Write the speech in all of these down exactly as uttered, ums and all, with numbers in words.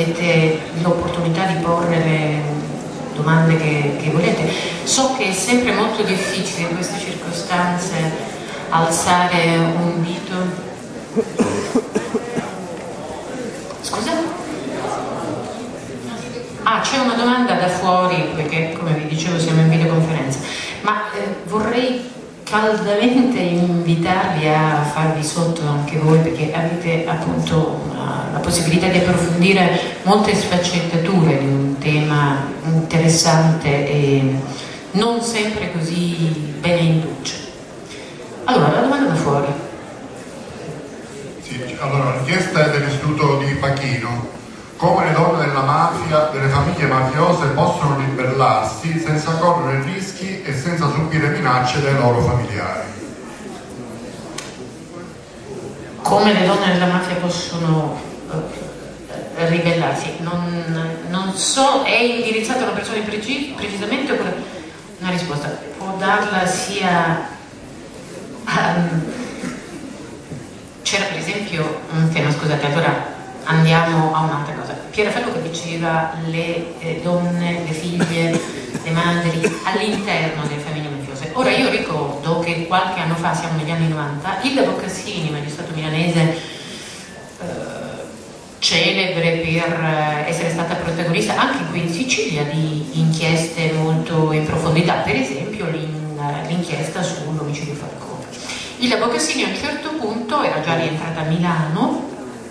avete l'opportunità di porre le domande che, che volete. So che è sempre molto difficile in queste circostanze alzare un dito. Scusa? Ah, c'è una domanda da fuori, perché come vi dicevo siamo in videoconferenza, ma eh, vorrei caldamente invitarvi a farvi sotto anche voi, perché avete appunto una, la possibilità di approfondire molte sfaccettature di un tema interessante e non sempre così bene in luce. Allora, la domanda da fuori. Sì, allora, la richiesta è dell'Istituto di Pachino. Come le donne della mafia, delle famiglie mafiose possono ribellarsi senza correre rischi e senza subire minacce dai loro familiari? Come le donne della mafia possono eh, ribellarsi? Non, non so, è indirizzata a una persona preci- precisamente oppure una risposta? Può darla sia... Um, c'era per esempio un tema, scusate, allora andiamo a un'altra cosa. Pierraffaello che diceva le eh, donne, le figlie, le madri all'interno delle famiglie mafiose. Ora io ricordo che qualche anno fa, siamo negli anni novanta, Ilda Boccassini, magistrato milanese, eh, celebre per essere stata protagonista anche qui in Sicilia di inchieste molto in profondità, per esempio l'inchiesta sull'omicidio Falcone. Ilda Boccassini a un certo punto, era già rientrata a Milano,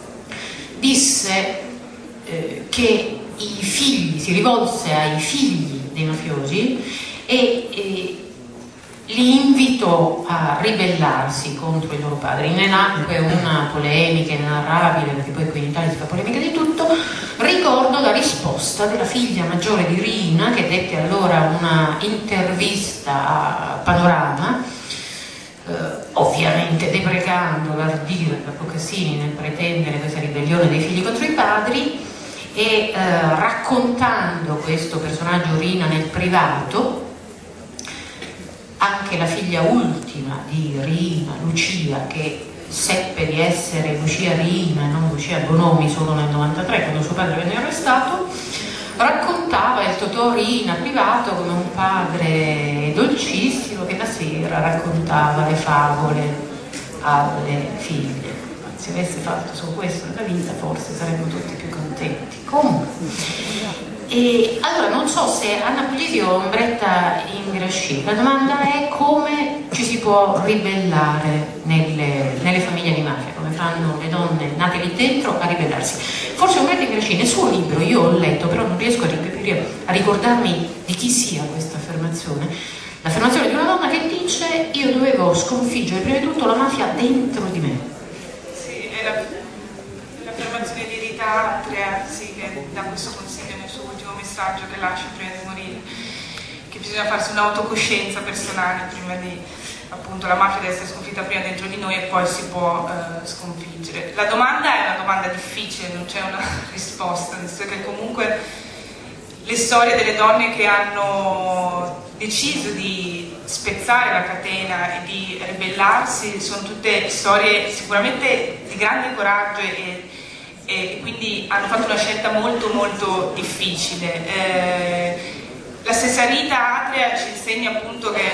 disse eh, che i figli, si rivolse ai figli dei mafiosi e, e li invitò a ribellarsi contro i loro padri. Ne nacque una polemica inenarrabile, perché poi qui in Italia si fa polemica di tutto. Ricordo la risposta della figlia maggiore di Rina, che dette allora una intervista a Panorama, Uh, ovviamente deprecando l'ardire da Boccassini nel pretendere questa ribellione dei figli contro i padri e uh, raccontando questo personaggio Rina nel privato. Anche la figlia ultima di Rina, Lucia, che seppe di essere Lucia Rina e non Lucia Bonomi solo nel novantatré, quando suo padre venne arrestato, raccontava il Totò Rina privato come un padre dolcissimo che la sera raccontava le favole alle figlie. Se avesse fatto solo questo nella vita forse saremmo tutti più contenti. Comunque, e allora non so se Anna Puglisi o Ombretta Ingrasci, la domanda è come ci si può ribellare nelle, nelle famiglie di mafia, come fanno le donne nate lì dentro a ribellarsi. Forse Ombretta Ingrasci nel suo libro, io ho letto però non riesco a, ricapire, a ricordarmi di chi sia questa affermazione, l'affermazione di una donna che dice: io dovevo sconfiggere prima di tutto la mafia dentro di me. Sì, è la, l'affermazione di Rita Atria, sì, che dà questo consiglio nel suo ultimo messaggio che lascia prima di morire, che bisogna farsi un'autocoscienza personale prima di, appunto, la mafia deve essere sconfitta prima dentro di noi e poi si può eh, sconfiggere. La domanda è una domanda difficile, non c'è una risposta, nel senso che comunque le storie delle donne che hanno deciso di spezzare la catena e di ribellarsi sono tutte storie sicuramente di grande coraggio e, e quindi hanno fatto una scelta molto molto difficile. Eh, la stessa Rita Atria ci insegna appunto che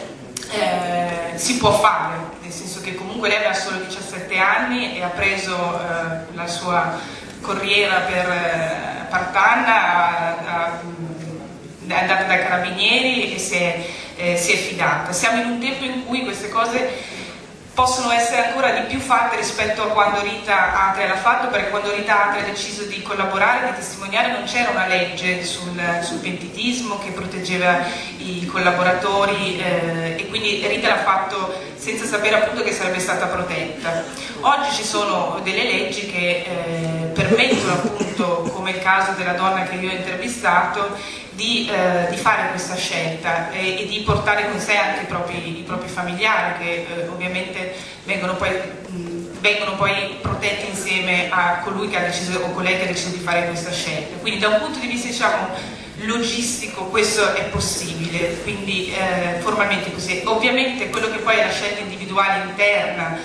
eh, si può fare, nel senso che comunque lei aveva solo diciassette anni e ha preso eh, la sua corriera per eh, Partanna, è andata dai carabinieri e si è, eh, si è fidata. Siamo in un tempo in cui queste cose possono essere ancora di più fatte rispetto a quando Rita Atria l'ha fatto, perché quando Rita Atria ha deciso di collaborare, di testimoniare, non c'era una legge sul, sul pentitismo che proteggeva i collaboratori eh, e quindi Rita l'ha fatto senza sapere appunto che sarebbe stata protetta. Oggi ci sono delle leggi che eh, permettono appunto, come il caso della donna che io ho intervistato, Di, eh, di fare questa scelta e, e di portare con sé anche i propri, i propri familiari che eh, ovviamente vengono poi, mh, vengono poi protetti insieme a colui che ha deciso o colei che ha deciso di fare questa scelta. Quindi da un punto di vista diciamo logistico questo è possibile, quindi eh, formalmente così. Ovviamente quello che poi è la scelta individuale interna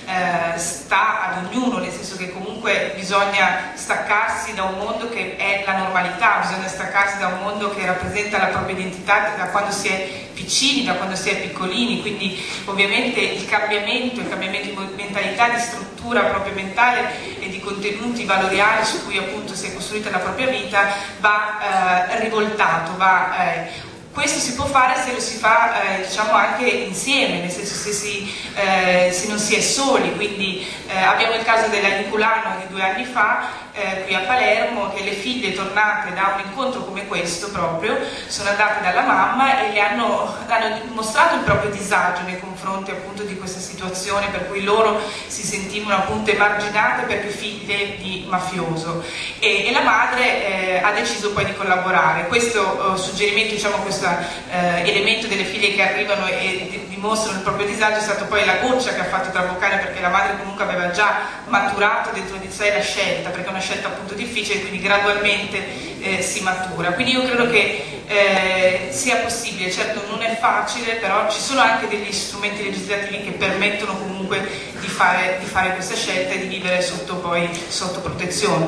eh, sta ad ognuno, nel senso che comunque bisogna staccarsi da un mondo che è la normalità, bisogna staccarsi da un mondo che rappresenta la propria identità da quando si è piccini, da quando si è piccolini, quindi ovviamente il cambiamento, il cambiamento di mentalità, di struttura proprio mentale e di contenuti valoriali su cui appunto si è costruita la propria vita va eh, rivoltato, va... Eh, Questo si può fare se lo si fa eh, diciamo anche insieme, nel senso se, si, eh, se non si è soli, quindi eh, abbiamo il caso della Inculano di due anni fa eh, qui a Palermo, che le figlie tornate da un incontro come questo proprio sono andate dalla mamma e le hanno, hanno mostrato il proprio disagio nei confronti appunto di questa situazione per cui loro si sentivano appunto emarginate perché figlie di mafioso e, e la madre eh, ha deciso poi di collaborare. Questo eh, suggerimento, diciamo questo eh, elemento delle figlie che arrivano e di, dimostrano il proprio disagio è stato poi la goccia che ha fatto traboccare, perché la madre comunque aveva già maturato dentro di sé la scelta, perché è una scelta appunto difficile, quindi gradualmente eh, si matura. Quindi io credo che eh, sia possibile, certo non è facile, però ci sono anche degli strumenti legislativi che permettono comunque di fare, di fare questa scelta e di vivere sotto, poi, sotto protezione.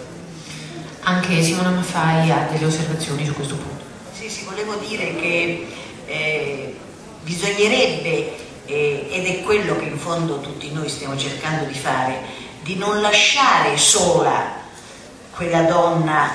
Anche Simona Maffai ha delle osservazioni su questo punto. Sì, sì, volevo dire che eh, bisognerebbe, eh, ed è quello che in fondo tutti noi stiamo cercando di fare, di non lasciare sola quella donna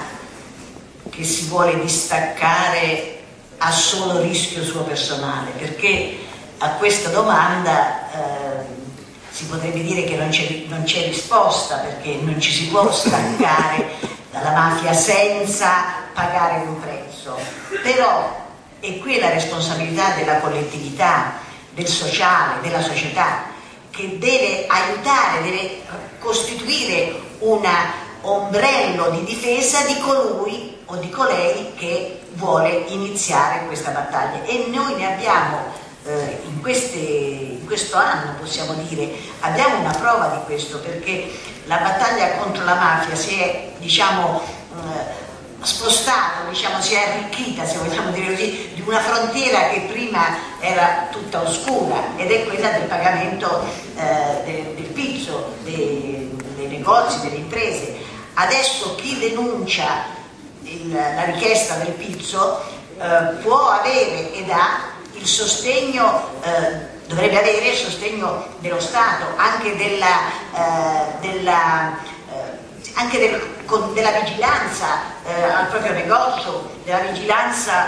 che si vuole distaccare a solo rischio suo personale, perché a questa domanda eh, si potrebbe dire che non c'è, non c'è risposta, perché non ci si può staccare dalla mafia senza pagare un prezzo, però è qui la responsabilità della collettività, del sociale, della società, che deve aiutare, deve costituire un ombrello di difesa di colui o di colei che vuole iniziare questa battaglia. E noi ne abbiamo eh, in, queste, in questo anno, possiamo dire, abbiamo una prova di questo, perché la battaglia contro la mafia si è, diciamo, eh, spostato, diciamo, si è arricchita, se vogliamo dire così, di una frontiera che prima era tutta oscura, ed è quella del pagamento eh, del, del pizzo dei, dei negozi, delle imprese. Adesso chi denuncia il, la richiesta del pizzo eh, può avere ed ha il sostegno, eh, dovrebbe avere il sostegno dello Stato, anche della, eh, della anche del, con, della vigilanza eh, al proprio negozio, della vigilanza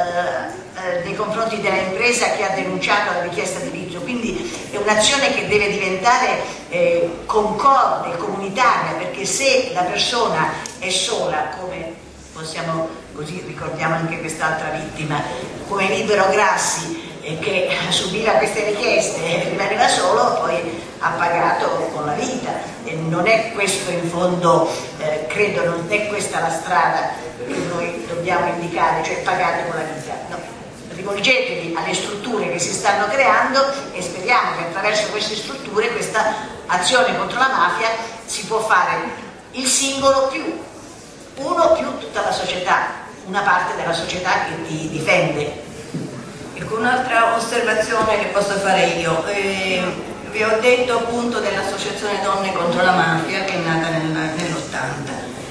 eh, eh, nei confronti dell'impresa che ha denunciato la richiesta di pizzo. Quindi è un'azione che deve diventare eh, concorde, comunitaria, perché se la persona è sola, come possiamo, così ricordiamo anche quest'altra vittima, come Libero Grassi, eh, che subiva queste richieste e rimaneva solo, poi ha pagato con la vita. E non è questo in fondo, eh, credo, non è questa la strada che noi dobbiamo indicare, cioè pagate con la vita. No. Rivolgetevi alle strutture che si stanno creando e speriamo che attraverso queste strutture questa azione contro la mafia si può fare il singolo più uno più tutta la società, una parte della società che ti difende. Ecco, un'altra osservazione che posso fare io. Eh, Vi ho detto appunto dell'Associazione Donne contro la Mafia, che è nata nel, nell'ottanta.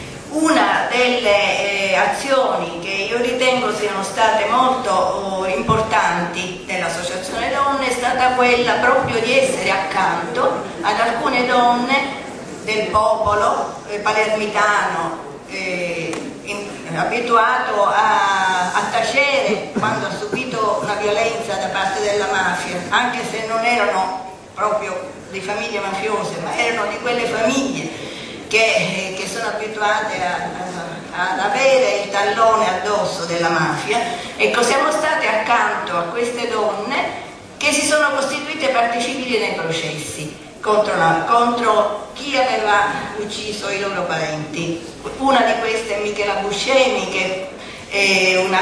Una delle eh, azioni che io ritengo siano state molto oh, importanti dell'Associazione Donne è stata quella proprio di essere accanto ad alcune donne del popolo eh, palermitano, eh, in, abituato a, a tacere quando ha subito una violenza da parte della mafia, anche se non erano proprio di famiglie mafiose, ma erano di quelle famiglie che, che sono abituate a, a, ad avere il tallone addosso della mafia. Ecco, siamo state accanto a queste donne che si sono costituite partecipili nei processi contro, la, contro chi aveva ucciso i loro parenti. Una di queste è Michela Buscemi, che è una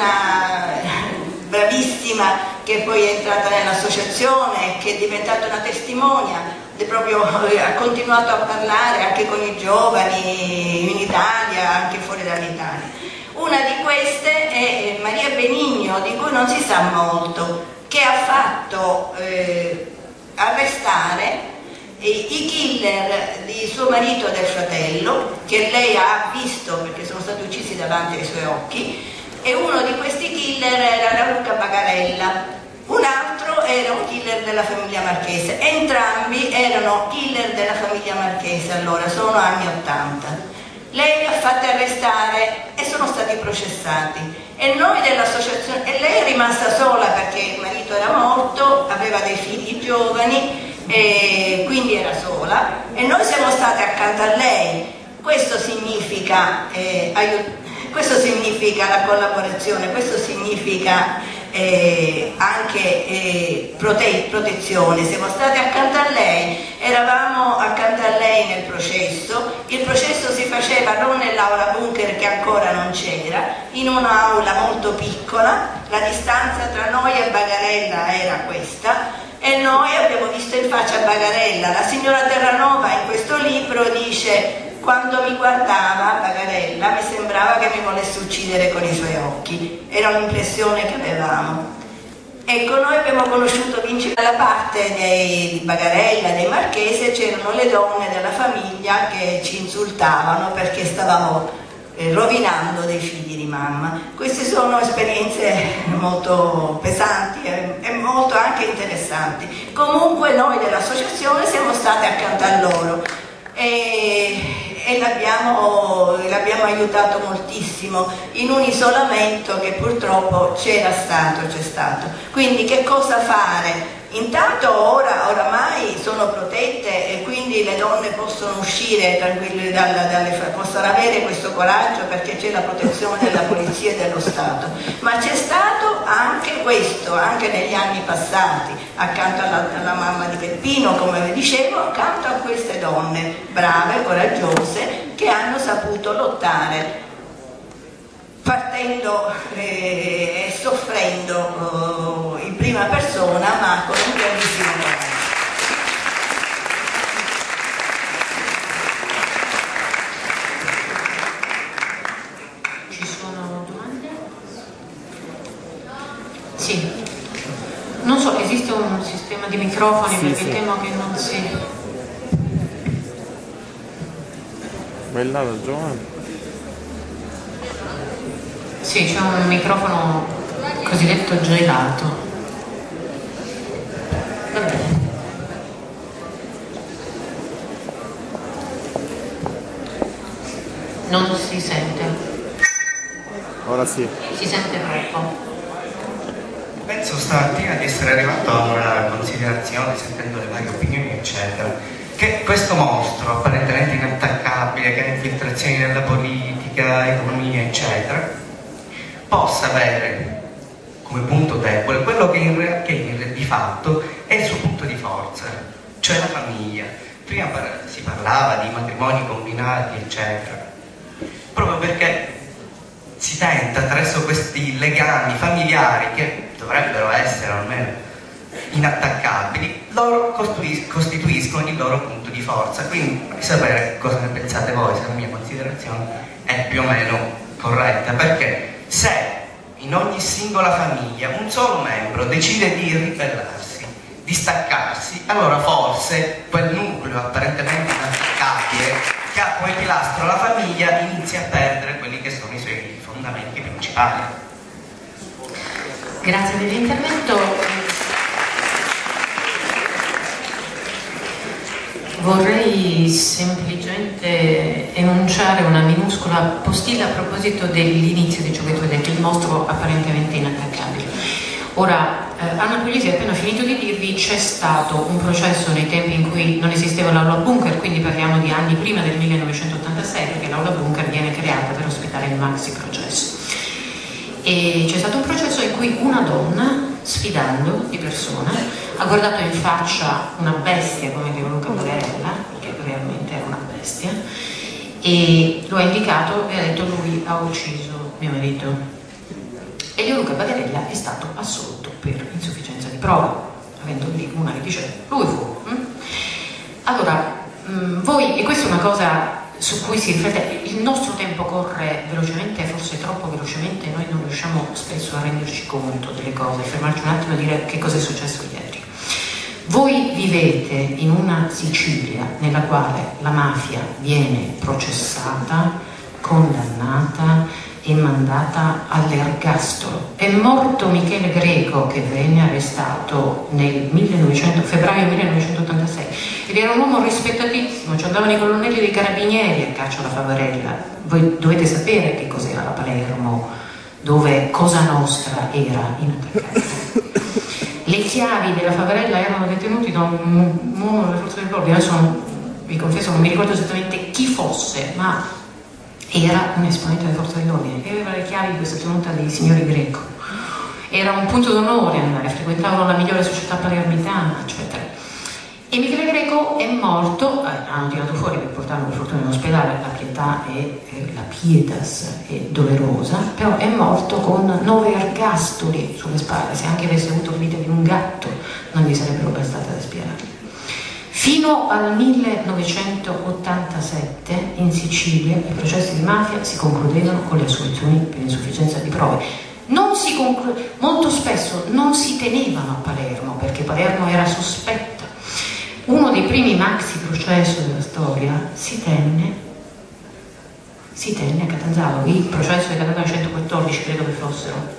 donna bravissima, che poi è entrata nell'associazione, che è diventata una testimonia, proprio, ha continuato a parlare anche con i giovani in Italia, anche fuori dall'Italia. Una di queste è Maria Benigno, di cui non si sa molto, che ha fatto eh, arrestare i, i killer di suo marito e del fratello, che lei ha visto perché sono stati uccisi davanti ai suoi occhi, e uno di questi killer era Luca Bagarella, un altro era un killer della famiglia Marchese. Entrambi erano killer della famiglia Marchese, allora sono anni ottanta. Lei li ha fatti arrestare e sono stati processati, e noi dell'associazione, e lei è rimasta sola perché il marito era morto, aveva dei figli giovani e quindi era sola, e noi siamo stati accanto a lei. Questo significa eh, aiutare. Questo significa la collaborazione, questo significa eh, anche eh, prote protezione. Siamo stati accanto a lei, eravamo accanto a lei nel processo. Il processo si faceva non nell'aula bunker, che ancora non c'era, in un'aula molto piccola. La distanza tra noi e Bagarella era questa, e noi abbiamo visto in faccia Bagarella. La signora Terranova in questo libro dice: quando mi guardava Bagarella mi sembrava che mi volesse uccidere con i suoi occhi, era un'impressione che avevamo. Ecco, noi abbiamo conosciuto Vinci dalla parte dei Bagarella, dei Marchese, c'erano le donne della famiglia che ci insultavano perché stavamo eh, rovinando dei figli di mamma. Queste sono esperienze molto pesanti e, e molto anche interessanti. Comunque noi dell'associazione siamo stati accanto a loro e, e l'abbiamo aiutato moltissimo in un isolamento che purtroppo c'era stato, c'è stato. Quindi che cosa fare? Intanto ora oramai sono protette e quindi le donne possono uscire tranquille dalle, dalle, possono avere questo coraggio perché c'è la protezione della polizia e dello Stato. Ma c'è stato anche questo, anche negli anni passati, accanto alla, alla mamma di Peppino, come vi dicevo, accanto a queste donne brave, coraggiose, che hanno saputo lottare, partendo e eh, soffrendo eh, in prima persona, ma con un grandissimo coraggio. Ci sono domande? Sì. Non so, esiste un sistema di microfoni, sì, perché sì. Temo che non si... Bella da giovane. Sì, c'è un microfono cosiddetto gelato. Va bene. Non si sente. Ora sì. Si sente troppo. Penso stamattina di essere arrivato a una considerazione, sentendo le varie opinioni, eccetera, che questo mostro apparentemente inattaccabile, che ha infiltrazioni nella politica, economia, eccetera, possa avere come punto debole quello che, in re, che in, di fatto è il suo punto di forza, cioè la famiglia. Prima par si parlava di matrimoni combinati, eccetera, proprio perché si tenta attraverso questi legami familiari, che dovrebbero essere almeno inattaccabili, loro costituiscono il loro punto di forza. Quindi vorrei sapere cosa ne pensate voi, se la mia considerazione è più o meno corretta, perché se in ogni singola famiglia un solo membro decide di ribellarsi, di staccarsi, allora forse quel nucleo apparentemente inattaccabile che ha come pilastro la famiglia inizia a perdere quelli che sono i suoi fondamenti principali. Grazie dell'intervento. Vorrei semplicemente enunciare una minuscola postilla a proposito dell'inizio di ciò che tu hai detto, il mostro apparentemente inattaccabile. Ora, eh, Anna Puglisi ha appena finito di dirvi, c'è stato un processo nei tempi in cui non esisteva l'aula bunker, quindi parliamo di anni prima del millenovecentottantasei, perché l'aula bunker viene creata per ospitare il maxi processo. E c'è stato un processo in cui una donna, sfidando di persona, ha guardato in faccia una bestia come Dio Luca Bagarella, perché realmente era una bestia, e lo ha indicato e ha detto: lui ha ucciso mio marito. E Dio Luca Bagarella è stato assolto per insufficienza di prova, avendo lì una che dice lui fu. Hm? Allora, mh, voi, e questa è una cosa su cui si riflette, il nostro tempo corre velocemente, forse troppo velocemente, noi non riusciamo spesso a renderci conto delle cose, fermarci un attimo e dire che cosa è successo ieri. Voi vivete in una Sicilia nella quale la mafia viene processata, condannata e mandata all'ergastolo. È morto Michele Greco, che venne arrestato nel millenovecento, febbraio millenovecentottantasei, ed era un uomo rispettatissimo, ci andavano i colonnelli dei carabinieri a caccia alla Favarella. Voi dovete sapere che cos'era la Palermo, dove Cosa Nostra era inattaccata. Le chiavi della Favarella erano detenuti da un uomo delle forze dell'ordine, adesso non, vi confesso non mi ricordo esattamente chi fosse, ma era un esponente delle forze dell'ordine e aveva le chiavi di questa tenuta dei signori Greco. Era un punto d'onore andare, frequentavano la migliore società palermitana, eccetera. E Michele Greco è morto, eh, hanno tirato fuori per portarlo per fortuna in ospedale, la pietà e eh, la pietas è doverosa, però è morto con nove ergastoli sulle spalle. Se anche avesse avuto la vita di un gatto non gli sarebbero bastate ad espiare. Fino al millenovecentottantasette in Sicilia i processi di mafia si concludevano con le assoluzioni per insufficienza di prove. Non si conclu- molto spesso non si tenevano a Palermo perché Palermo era sospetta. Uno dei primi maxi processi della storia si tenne, si tenne a Catanzaro, il processo di Catanzaro centoquattordici credo che fossero,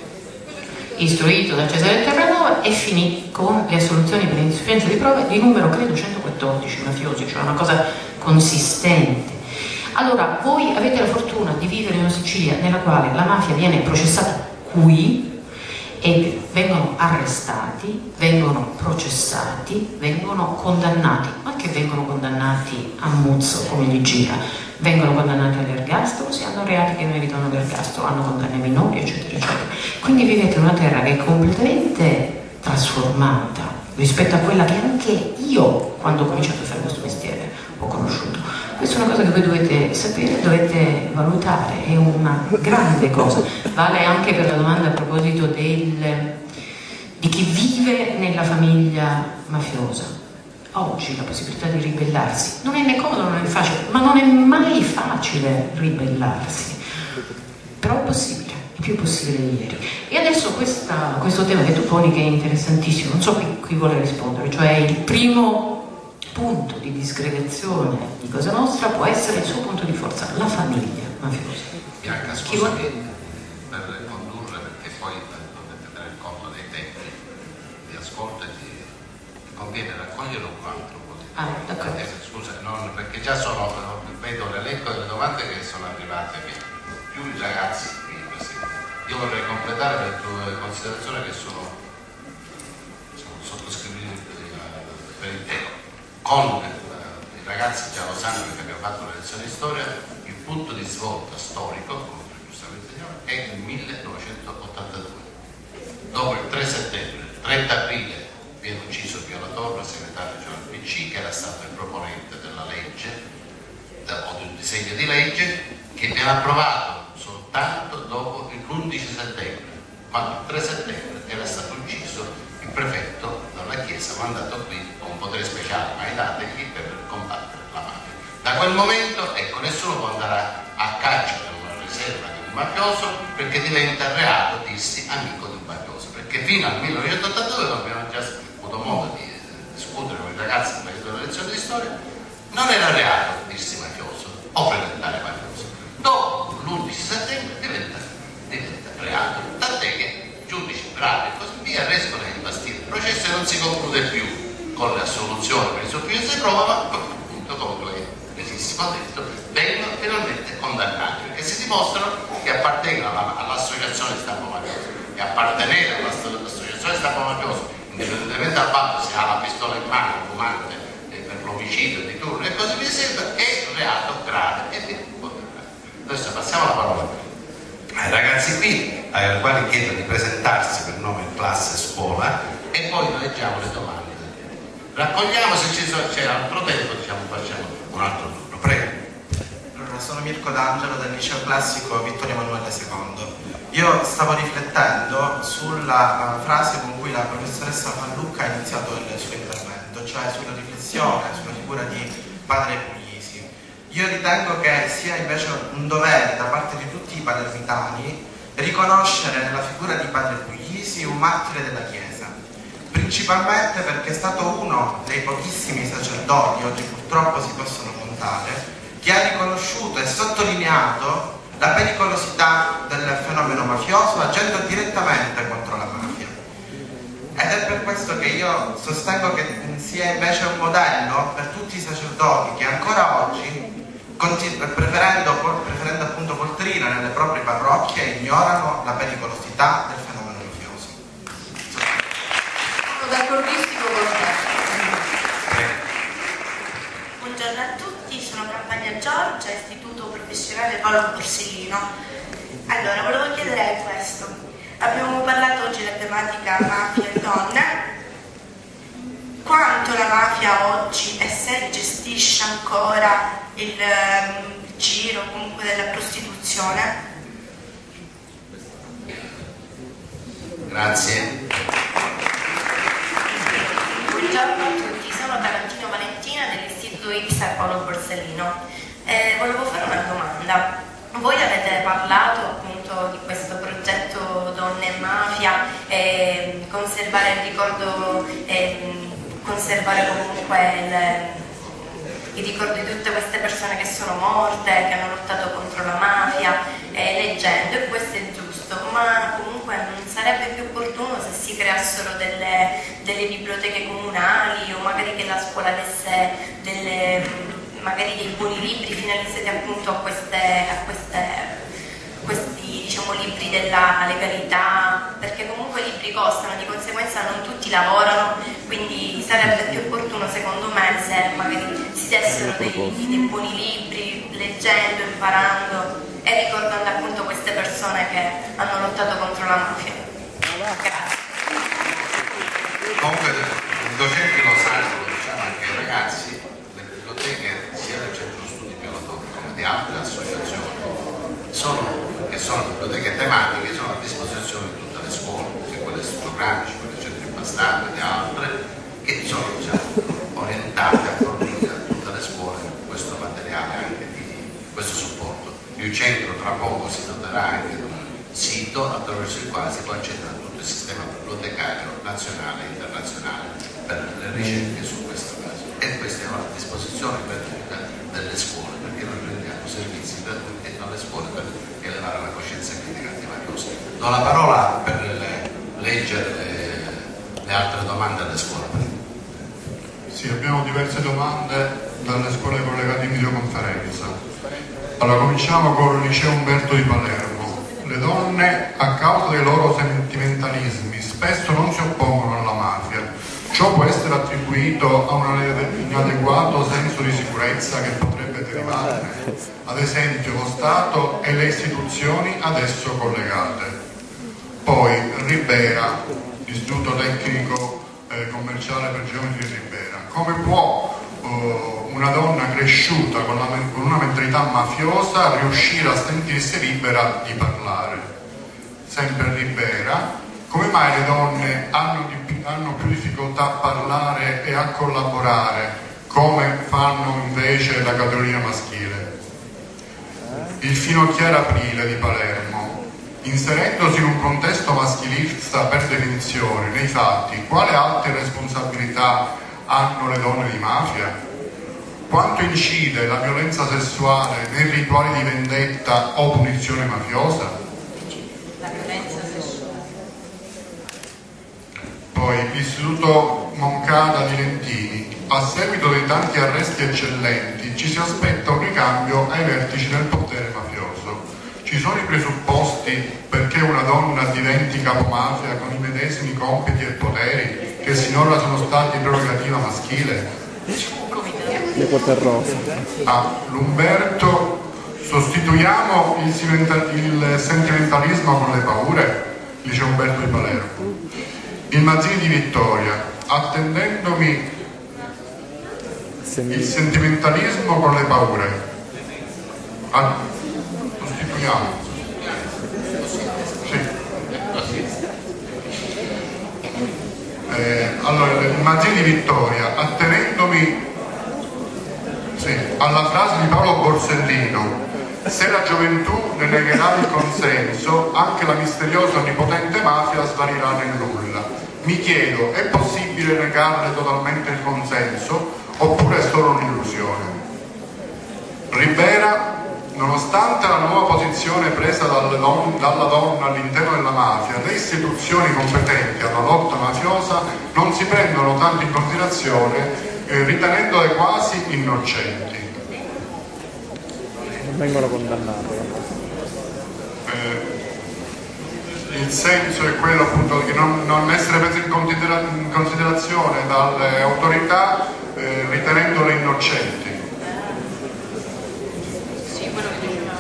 istruito da Cesare Terranova, e finì con le assoluzioni per insufficienza di prove di numero credo centoquattordici mafiosi, cioè una cosa consistente. Allora, voi avete la fortuna di vivere in una Sicilia nella quale la mafia viene processata qui e vengono arrestati, vengono processati, vengono condannati, ma che vengono condannati a muzzo come gli gira, vengono condannati all'ergastolo se hanno reati che meritano l'ergastolo, hanno condanne minori, eccetera, eccetera. Quindi vivete in una terra che è completamente trasformata rispetto a quella che anche io, quando ho cominciato a fare questo mestiere, ho conosciuto. Questa è una cosa che voi dovete sapere, dovete valutare, è una grande cosa. Vale anche per la domanda a proposito del, di chi vive nella famiglia mafiosa. Oggi la possibilità di ribellarsi non è né comodo, non è facile, ma non è mai facile ribellarsi, però è possibile, è più possibile di ieri. E adesso questa, questo tema che tu poni, che è interessantissimo, non so chi, chi vuole rispondere, cioè il primo punto di disgregazione di Cosa Nostra può essere il suo punto di forza, la famiglia mafiosa. Bianca, scusami per condurre, perché poi dovete tenere conto dei tempi di ascolto e di, conviene raccogliere un altro po' di ah, d'accordo. eh, scusa, non, perché già sono, vedo l'elenco delle domande che sono arrivate più i ragazzi qui, così. Io vorrei completare le tue considerazioni che sono, sono sottoscrivibili per intero. Con eh, i ragazzi già lo sanno perché abbiamo fatto una lezione di storia, il punto di svolta storico, come giustamente dicevo, è il millenovecentottantadue. Dopo il tre settembre, il trenta aprile, viene ucciso Pio La Torre, segretario generale del P C, che era stato il proponente della legge da, o di un disegno di legge che viene approvato soltanto dopo l'undici settembre, quando il tre settembre era stato ucciso il prefetto dalla Chiesa, mandato qui con un potere speciale, ma ai dategli per combattere la mafia. Da quel momento, ecco, nessuno può andare a, a caccia di una riserva di un mafioso, perché diventa reato dirsi amico di un mafioso, perché fino al millenovecentottantadue, come abbiamo già avuto modo di discutere con i ragazzi in questa lezione di storia, non era reato dirsi mafioso o frequentare mafioso. Dopo l'undici settembre diventa, diventa reato, tant'è che giudici bravi e così via riescono a imbastire il processo e non si conclude più con le assoluzioni per insufficienza di prova, ma appunto, come tu hai benissimo detto, vengono finalmente condannati perché si dimostrano che appartengono all'associazione di stampo mafioso, e appartenere all'associazione di stampo mafioso, indipendentemente dal fatto se ha la pistola in mano, il fumante eh, per l'omicidio di turno e così via, sempre è un reato grave e quindi può tornare. Adesso passiamo la parola ai ragazzi qui, ai quali chiedo di presentarsi per nome, classe, scuola, e poi leggiamo le domande. Raccogliamo, se ci sono, c'è altro tempo, diciamo, facciamo un altro turno. Prego. Allora, sono Mirko D'Angelo del liceo classico Vittorio Emanuele secondo. Io stavo riflettendo sulla uh, frase con cui la professoressa Pallucca ha iniziato il suo intervento, cioè sulla riflessione sulla figura di padre Puglisi. Io ritengo che sia invece un dovere da parte di tutti i palermitani riconoscere nella figura di padre Puglisi un martire della Chiesa. principalmente perché è stato uno dei pochissimi sacerdoti, oggi purtroppo si possono contare, che ha riconosciuto e sottolineato la pericolosità del fenomeno mafioso agendo direttamente contro la mafia. Ed è per questo che io sostengo che sia invece un modello per tutti i sacerdoti che ancora oggi, preferendo, preferendo appunto poltrire nelle proprie parrocchie, ignorano la pericolosità del fenomeno mafioso. Sono d'accordissimo con te. Buongiorno a tutti, sono Campagna Giorgia, Istituto Professionale Paolo Borsellino. Allora, volevo chiedere questo. Abbiamo parlato oggi della tematica mafia e donne. Quanto la mafia oggi e se gestisce ancora il um, giro comunque della prostituzione? Grazie. Buongiorno a tutti, sono Tarantino Valentina dell'Istituto I P S A Paolo Borsellino. Eh, volevo fare una domanda. Voi avete parlato appunto di questo progetto Donne e Mafia, e conservare il ricordo, e conservare comunque il, il ricordo di tutte queste persone che sono morte, che hanno lottato contro la mafia, e leggendo, e questo è giusto, ma comunque non sarebbe più opportuno se si creassero delle, delle biblioteche comunali, o magari che la scuola avesse delle... magari dei buoni libri finalizzati appunto a, queste, a queste, questi diciamo, libri della legalità, perché comunque i libri costano, di conseguenza non tutti lavorano, quindi sarebbe più opportuno secondo me se magari si dessero dei, dei buoni libri, leggendo, imparando e ricordando appunto queste persone che hanno lottato contro la mafia. Grazie. Comunque i docenti lo sanno, lo diciamo anche ai ragazzi, le biblioteche sia del Centro Studi Pio La Torre come di altre associazioni sono, che sono biblioteche tematiche, sono a disposizione di tutte le scuole, sia quelle programmici, quelle centri bastardi e altre, che sono diciamo, orientate a fornire a tutte le scuole questo materiale, anche di questo supporto. Il centro tra poco si doterà anche di un sito attraverso il quale si può accedere a tutto il sistema bibliotecario nazionale e internazionale per le ricerche su questo caso, e questo è a disposizione gratuita delle scuole, perché noi rendiamo servizi gratuiti alle scuole per elevare la coscienza critica antimafiosa. Do la parola per le, leggere le, le altre domande alle scuole. Sì, abbiamo diverse domande dalle scuole collegate in videoconferenza. Allora cominciamo con il liceo Umberto di Palermo. Le donne, a causa dei loro sentimentalismi, spesso non si oppongono alla mafia. Ciò può essere attribuito a un inadeguato senso di sicurezza che potrebbe derivarne, ad esempio lo Stato e le istituzioni ad esso collegate. Poi Ribera, Istituto Tecnico eh, Commerciale per Geometri di Ribera. Come può eh, una donna cresciuta con, la, con una mentalità mafiosa riuscire a sentirsi libera di parlare? Sempre Ribera. Come mai le donne hanno, di, hanno più difficoltà a parlare e a collaborare, come fanno invece la categoria maschile? Il Finocchiere Aprile di Palermo. Inserendosi in un contesto maschilista per definizione, nei fatti, quale altre responsabilità hanno le donne di mafia? Quanto incide la violenza sessuale nei rituali di vendetta o punizione mafiosa? La violenza sessuale. Poi l'Istituto Moncada di Lentini. A seguito dei tanti arresti eccellenti ci si aspetta un ricambio ai vertici del potere mafioso. Ci sono i presupposti perché una donna diventi capomafia con i medesimi compiti e poteri che sinora sono stati prerogativa maschile? Le Rosa. Ah, l'Umberto, sostituiamo il, il sentimentalismo con le paure? Dice Umberto di Palermo. Il Mazzini di Vittoria, attendendomi il sentimentalismo con le paure. Ah, sostituiamo. Sì. Eh, allora, il Mazzini di Vittoria, attenendomi sì, alla frase di Paolo Borsellino, se la gioventù ne negherà il consenso, anche la misteriosa onnipotente mafia svarirà nel nulla. Mi chiedo, è possibile negarle totalmente il consenso oppure è solo un'illusione? Ribera, nonostante la nuova posizione presa dalla donna, dalla donna all'interno della mafia, le istituzioni competenti alla lotta mafiosa non si prendono tanto in considerazione, eh, ritenendole quasi innocenti. Non vengono condannate. Eh, il senso è quello appunto di non, non essere preso in, considera in considerazione dalle autorità, eh, ritenendole innocenti. Sì, quello che dicevamo.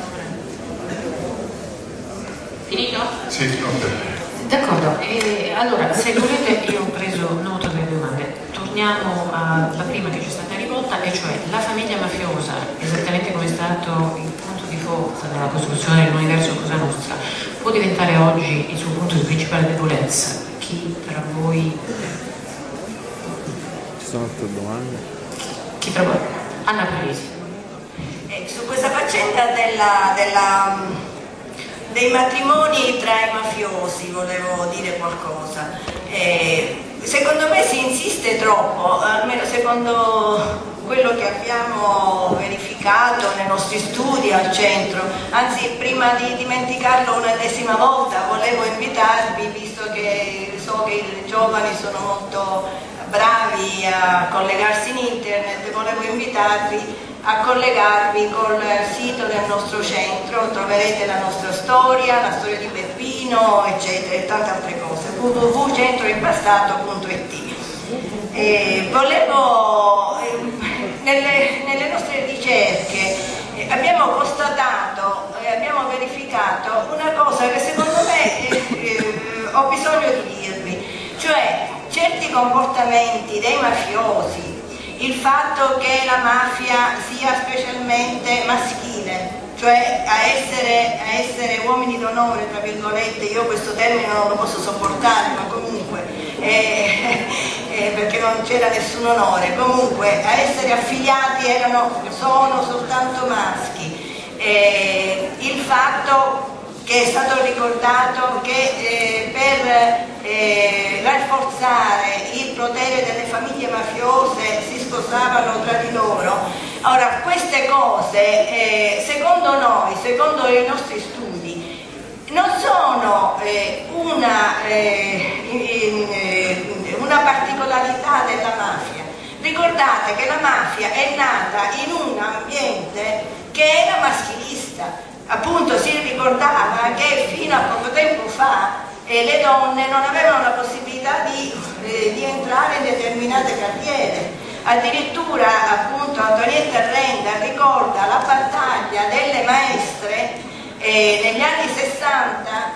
Finito? Sì, ok. D'accordo, e allora se volete io ho preso nota delle domande. Torniamo alla prima che ci è stata rivolta, e cioè la famiglia mafiosa, esattamente come è stato il punto di forza della costruzione dell'universo Cosa Nostra, può diventare oggi il suo punto di principale debolezza? Chi tra voi? Ci sono altre domande? Chi tra voi? Anna Parisi. Eh, su questa faccenda della, della, dei matrimoni tra i mafiosi volevo dire qualcosa. Eh, secondo me si insiste troppo, almeno secondo quello che abbiamo verificato nei nostri studi al centro. Anzi, prima di dimenticarlo un'ennesima volta, volevo invitarvi, visto che so che i giovani sono molto bravi a collegarsi in internet, volevo invitarvi a collegarvi col sito del nostro centro. Troverete la nostra storia, la storia di Peppino, eccetera, e tante altre cose. w w w punto centroimpastato punto i t. Eh, volevo, eh, nelle, nelle nostre ricerche eh, abbiamo constatato e eh, abbiamo verificato una cosa che secondo me eh, eh, ho bisogno di dirvi, cioè certi comportamenti dei mafiosi, il fatto che la mafia sia specialmente maschile, cioè a essere, a essere uomini d'onore, tra virgolette, io questo termine non lo posso sopportare, ma comunque, eh, eh, perché non c'era nessun onore, comunque a essere affiliati erano, sono soltanto maschi, eh, il fatto che è stato ricordato che eh, per eh, rafforzare il potere delle famiglie mafiose si sposavano tra di loro. Ora, queste cose, eh, secondo noi, secondo i nostri studi, non sono eh, una, eh, in, eh, una particolarità della mafia. Ricordate che la mafia è nata in un ambiente che era maschilista. Appunto si ricordava che fino a poco tempo fa eh, le donne non avevano la possibilità di, eh, di entrare in determinate carriere. Addirittura appunto Antonietta Renda ricorda la battaglia delle maestre eh, negli anni sessanta,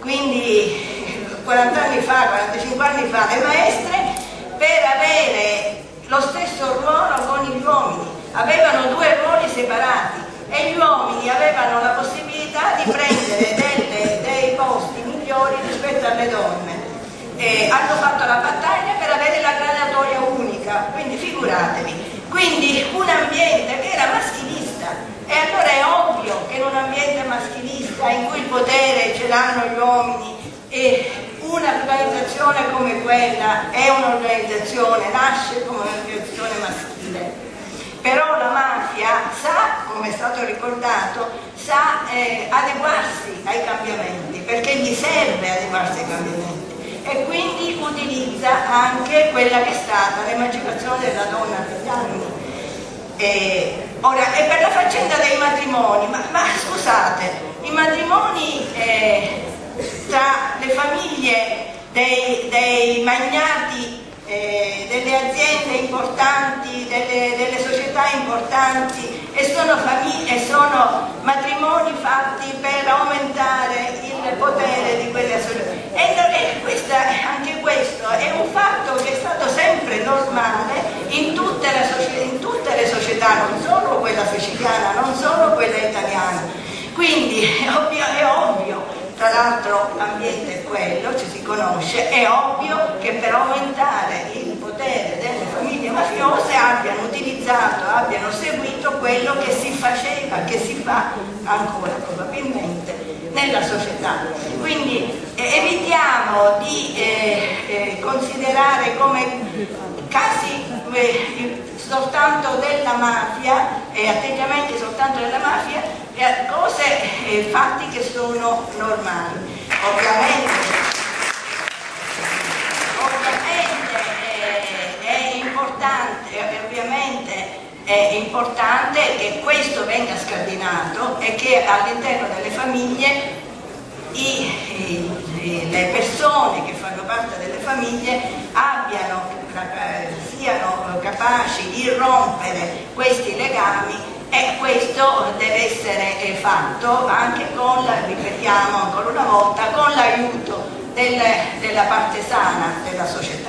quindi quaranta anni fa, quarantacinque anni fa, le maestre per avere lo stesso ruolo con gli uomini, avevano due ruoli separati e gli uomini avevano la possibilità di prendere delle, dei posti migliori rispetto alle donne. Eh, hanno fatto la battaglia per avere la graduatoria unica, quindi figuratevi, quindi un ambiente che era maschilista, e allora è ovvio che in un ambiente maschilista in cui il potere ce l'hanno gli uomini e un'organizzazione come quella è un'organizzazione, nasce come un'organizzazione maschile. Però la mafia sa, come è stato ricordato, sa eh, adeguarsi ai cambiamenti, perché gli serve adeguarsi ai cambiamenti, e quindi utilizza anche quella che è stata l'emancipazione della donna negli anni. E, ora, e per la faccenda dei matrimoni, ma, ma scusate, i matrimoni eh, tra le famiglie dei, dei magnati, eh, delle aziende importanti, delle, delle società importanti, e sono, famiglie, sono matrimoni fatti per aumentare il potere di quelle società. E, e questa, anche questo è un fatto che è stato sempre normale in tutte le società, in tutte le società, non solo quella siciliana, non solo quella italiana. Quindi è ovvio, è ovvio, tra l'altro l'ambiente è quello, ci si conosce, è ovvio che per aumentare il potere delle famiglie mafiose abbiano utilizzato, abbiano seguito quello che si faceva, che si fa ancora probabilmente, nella società. Quindi eh, evitiamo di eh, eh, considerare come casi eh, soltanto della mafia e atteggiamenti soltanto della mafia eh, cose, eh, fatti che sono normali. Ovviamente, ovviamente eh, è importante, ovviamente è importante che questo venga scardinato e che all'interno delle famiglie i, i, le persone che fanno parte delle famiglie abbiano, siano capaci di rompere questi legami, e questo deve essere fatto anche con, ripetiamo ancora una volta, con l'aiuto del, della parte sana della società.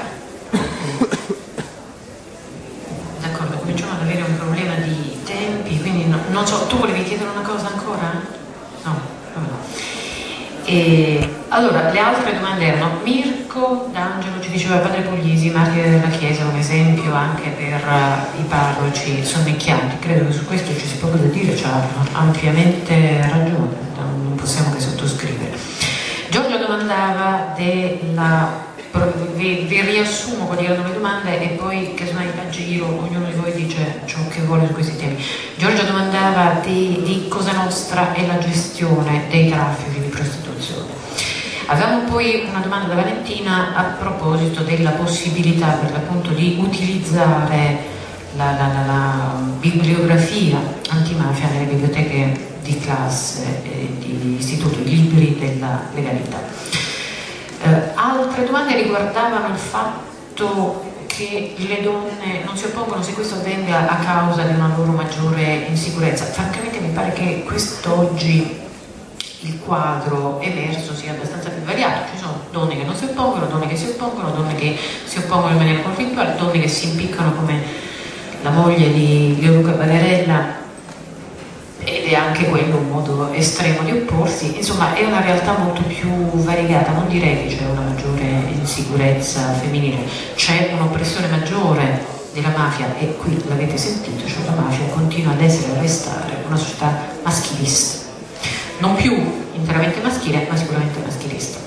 D'accordo, cominciamo ad avere un problema di tempi, quindi no, non so, tu volevi chiedere una cosa ancora? No, no. E, allora, le altre domande erano: Mirko D'Angelo ci diceva Padre Puglisi, martire della Chiesa, un esempio anche per uh, i parroci sonnecchiati. Credo che su questo ci sia poco da dire, c'ha ampiamente ragione, non possiamo che sottoscrivere. Giorgio domandava della... Vi, vi riassumo quali erano le domande e poi casomai a giro ognuno di voi dice ciò che vuole su questi temi. Giorgio domandava di, di Cosa Nostra e la gestione dei traffici di prostituzione. Avevamo poi una domanda da Valentina a proposito della possibilità per l'appunto di utilizzare la, la, la, la bibliografia antimafia nelle biblioteche di classe e di istituto, i libri della legalità. Uh, altre domande riguardavano il fatto che le donne non si oppongono se questo avvenga a causa di una loro maggiore insicurezza. Francamente mi pare che quest'oggi il quadro emerso sia abbastanza più variato. Ci sono donne che non si oppongono, donne che si oppongono, donne che si oppongono in maniera conflittuale, donne che si impiccano come la moglie di Luca Bagarella, ed è anche quello un modo estremo di opporsi. Insomma, è una realtà molto più variegata. Non direi che c'è una maggiore insicurezza femminile, c'è un'oppressione maggiore della mafia, e qui l'avete sentito, cioè la mafia continua ad essere, a restare una società maschilista, non più interamente maschile, ma sicuramente maschilista.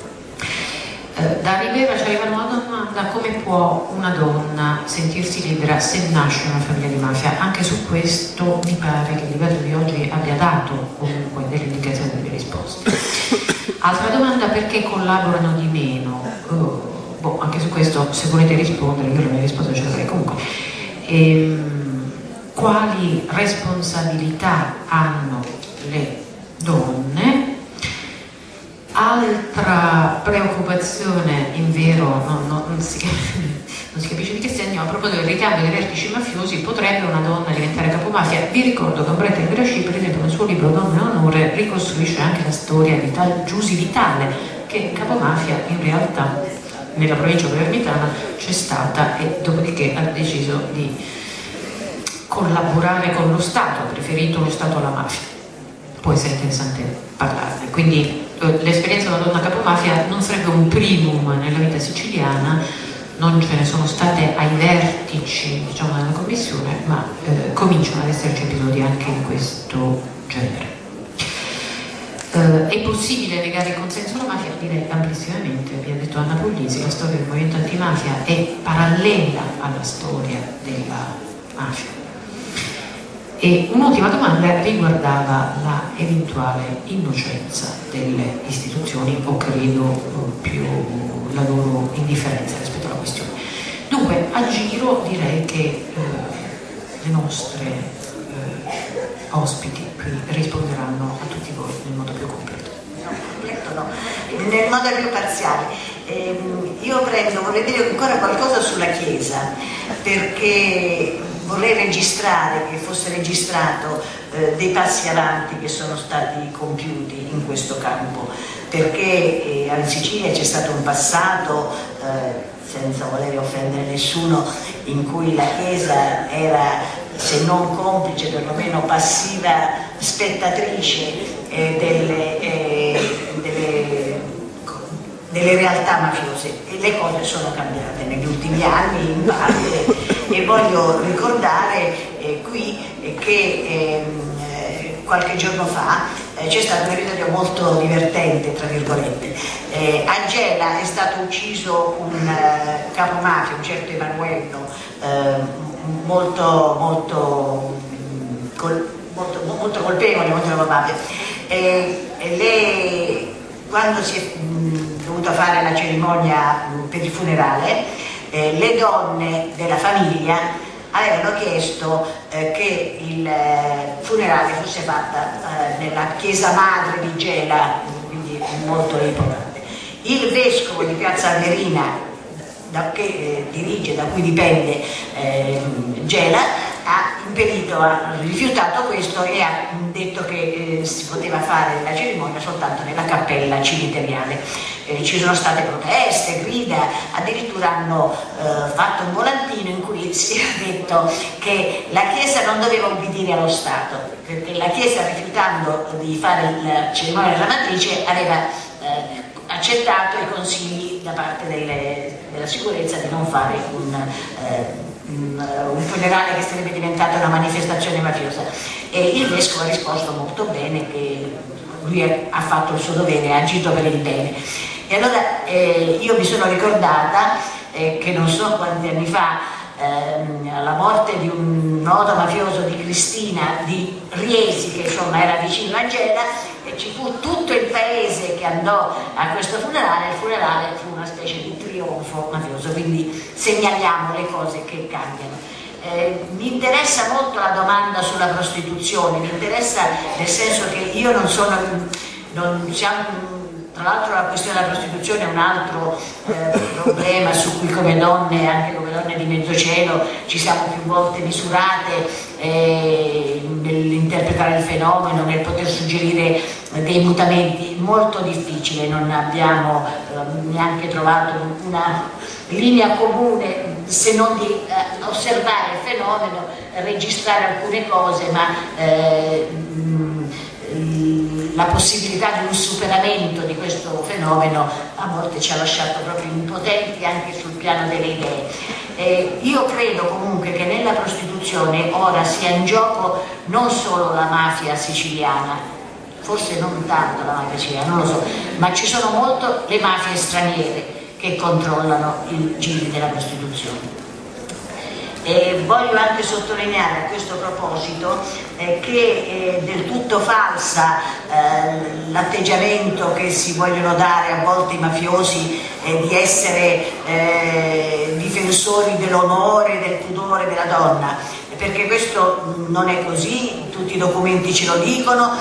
Da Rivera ci arriva una domanda: come può una donna sentirsi libera se nasce in una famiglia di mafia? Anche su questo mi pare che il dibattito di oggi abbia dato comunque delle indicazioni e delle risposte. Altra domanda: perché collaborano di meno? Uh, boh, anche su questo, se volete rispondere, io la mia risposta ce l'avrei comunque. Ehm, quali responsabilità hanno le donne? Altra preoccupazione, in vero, non, non, non, si, non si capisce di che segno, a proposito del ricambio dei vertici mafiosi: potrebbe una donna diventare capomafia? Vi ricordo che Ombretta Ibrasci, per esempio, nel suo libro Donne e Onore, ricostruisce anche la storia di tal Giusy Vitale, che capomafia in realtà nella provincia palermitana c'è stata, e dopodiché ha deciso di collaborare con lo Stato, ha preferito lo Stato alla mafia. Può essere interessante parlarne. Quindi l'esperienza di una donna capomafia non sarebbe un primum nella vita siciliana, non ce ne sono state ai vertici, diciamo, della commissione, ma eh, cominciano ad esserci episodi anche di questo genere. Eh, è possibile legare il consenso alla mafia? Direi amplissimamente. Vi ha detto Anna Puglisi, la storia del movimento antimafia è parallela alla storia della mafia. E un'ultima domanda riguardava la eventuale innocenza delle istituzioni, o credo più la loro indifferenza rispetto alla questione. Dunque, a giro direi che eh, le nostre eh, ospiti qui risponderanno a tutti voi nel modo più completo. No, completo no, nel modo più parziale. Eh, io prendo, vorrei dire ancora qualcosa sulla Chiesa, perché vorrei registrare, che fosse registrato eh, dei passi avanti che sono stati compiuti in questo campo, perché eh, in Sicilia c'è stato un passato, eh, senza voler offendere nessuno, in cui la Chiesa era, se non complice, perlomeno passiva spettatrice eh, delle, eh, delle, delle realtà mafiose, e le cose sono cambiate negli ultimi anni in parte. E voglio ricordare eh, qui eh, che eh, qualche giorno fa eh, c'è stato un episodio molto divertente, tra virgolette. Eh, a Gela è stato ucciso un eh, capomafia, un certo Emanuello, eh, molto, molto, col, molto, molto colpevole, molto capomafia. Eh, e lei, quando si è mh, dovuta fare la cerimonia mh, per il funerale, eh, le donne della famiglia avevano chiesto eh, che il eh, funerale fosse fatta eh, nella chiesa madre di Gela, quindi molto importante. Il vescovo di Piazza Armerina, da, che eh, dirige, da cui dipende eh, Gela, ha impedito, ha rifiutato questo e ha detto che eh, si poteva fare la cerimonia soltanto nella cappella cimiteriale. Eh, ci sono state proteste, grida, addirittura hanno eh, fatto un volantino in cui si è detto che la Chiesa non doveva ubbidire allo Stato, perché la Chiesa, rifiutando di fare la cerimonia della matrice, aveva eh, accettato i consigli da parte delle, della sicurezza di non fare un eh, un funerale che sarebbe diventata una manifestazione mafiosa, e il vescovo ha risposto molto bene che lui ha fatto il suo dovere, ha agito per il bene. E allora eh, io mi sono ricordata eh, che non so quanti anni fa, ehm, alla morte di un noto mafioso di Cristina di Riesi, che insomma era vicino a Gela, e ci fu tutto il paese che andò a questo funerale. Il funerale fu una specie di trionfo mafioso, quindi segnaliamo le cose che cambiano. Eh, mi interessa molto la domanda sulla prostituzione, mi interessa nel senso che io non sono, non siamo, tra l'altro la questione della prostituzione è un altro eh, problema su cui come donne, anche come donne di Mezzogiorno, ci siamo più volte misurate eh, nell'interpretare il fenomeno, nel poter suggerire dei mutamenti. Molto difficile, non abbiamo eh, neanche trovato una linea comune, se non di eh, osservare il fenomeno, registrare alcune cose, ma eh, la possibilità di un superamento di questo fenomeno a volte ci ha lasciato proprio impotenti anche sul piano delle idee. Eh, io credo comunque che nella prostituzione ora sia in gioco non solo la mafia siciliana, forse non tanto la mafia siciliana, non lo so, ma ci sono molto le mafie straniere che controllano i giri della prostituzione. E voglio anche sottolineare a questo proposito eh, che è del tutto falsa eh, l'atteggiamento che si vogliono dare a volte i mafiosi eh, di essere eh, difensori dell'onore, del pudore della donna, perché questo non è così, tutti i documenti ce lo dicono.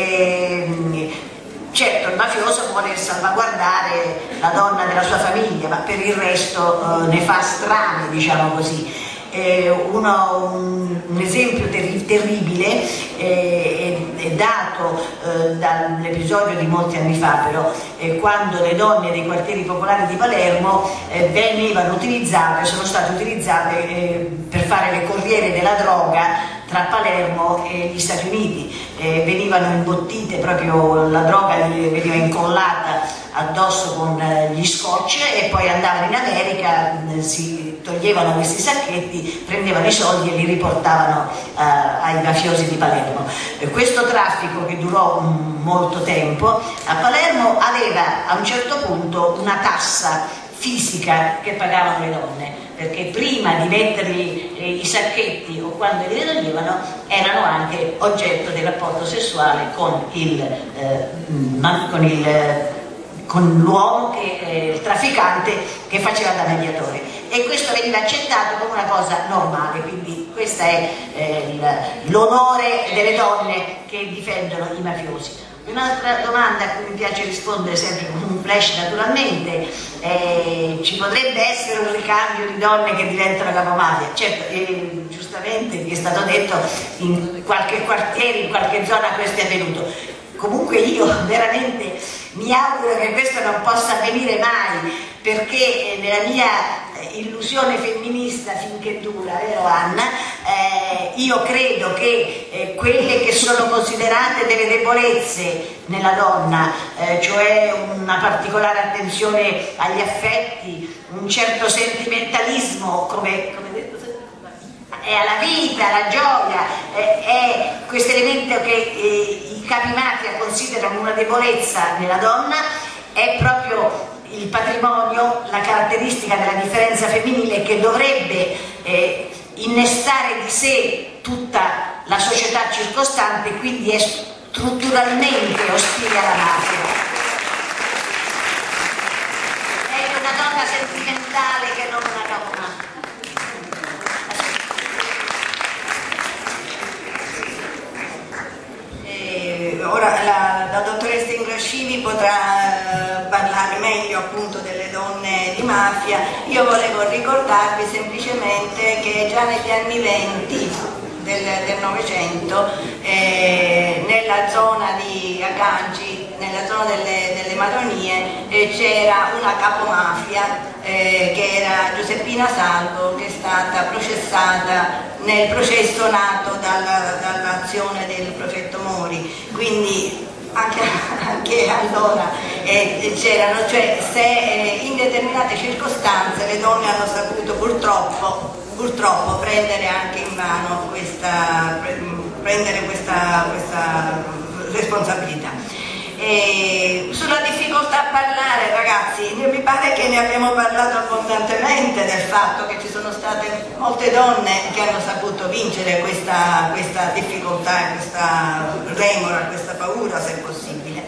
E, certo, il mafioso vuole salvaguardare la donna della sua famiglia, ma per il resto eh, ne fa strame, diciamo così. Eh, uno, un, un esempio terri terribile eh, è, è dato eh, dall'episodio di molti anni fa, però, eh, quando le donne dei quartieri popolari di Palermo eh, venivano utilizzate, sono state utilizzate eh, per fare le corriere della droga tra Palermo e gli Stati Uniti. Eh, venivano imbottite, proprio la droga veniva incollata addosso con eh, gli scotch, e poi andavano in America, eh, si toglievano questi sacchetti, prendevano i soldi e li riportavano eh, ai mafiosi di Palermo. Eh, questo traffico, che durò um, molto tempo a Palermo, aveva a un certo punto una tassa fisica che pagavano le donne, perché prima di mettergli eh, i sacchetti o quando li toglievano erano anche oggetto del rapporto sessuale con il, eh, con il con l'uomo, che eh, il trafficante, che faceva da mediatore, e questo veniva accettato come una cosa normale. Quindi questo è eh, l'onore delle donne che difendono i mafiosi. Un'altra domanda a cui mi piace rispondere sempre con un flash, naturalmente, eh, ci potrebbe essere un ricambio di donne che diventano capomafia? Certo, eh, giustamente vi è stato detto, in qualche quartiere, in qualche zona questo è avvenuto. Comunque io veramente mi auguro che questo non possa avvenire mai, perché nella mia illusione femminista, finché dura, vero Anna, eh, io credo che eh, quelle che sono considerate delle debolezze nella donna, eh, cioè una particolare attenzione agli affetti, un certo sentimentalismo, come, come detto, è alla vita, alla gioia, è, è questo elemento che eh, i capi mafia considerano una debolezza nella donna è proprio il patrimonio, la caratteristica della differenza femminile che dovrebbe eh, innestare di sé tutta la società circostante, quindi è strutturalmente ostile alla mafia. È una donna sentimentale che non una donna. Eh, ora la, la dottoressa Ingrascivi potrà eh, parlare meglio appunto delle donne di mafia. Io volevo ricordarvi semplicemente che già negli anni venti del, del Novecento eh, nella zona di Aganci, nella zona delle, delle Madonie, eh, c'era una capomafia eh, che era Giuseppina Salvo, che è stata processata nel processo nato dalla, dall'azione del prefetto Mori. Quindi anche, anche allora eh, c'erano, cioè se eh, in determinate circostanze le donne hanno saputo purtroppo purtroppo prendere anche in mano questa, prendere questa, questa responsabilità. E sulla difficoltà a parlare, ragazzi, mi pare che ne abbiamo parlato abbondantemente del fatto che ci sono state molte donne che hanno saputo vincere questa, questa difficoltà, questa remora, questa paura, se possibile.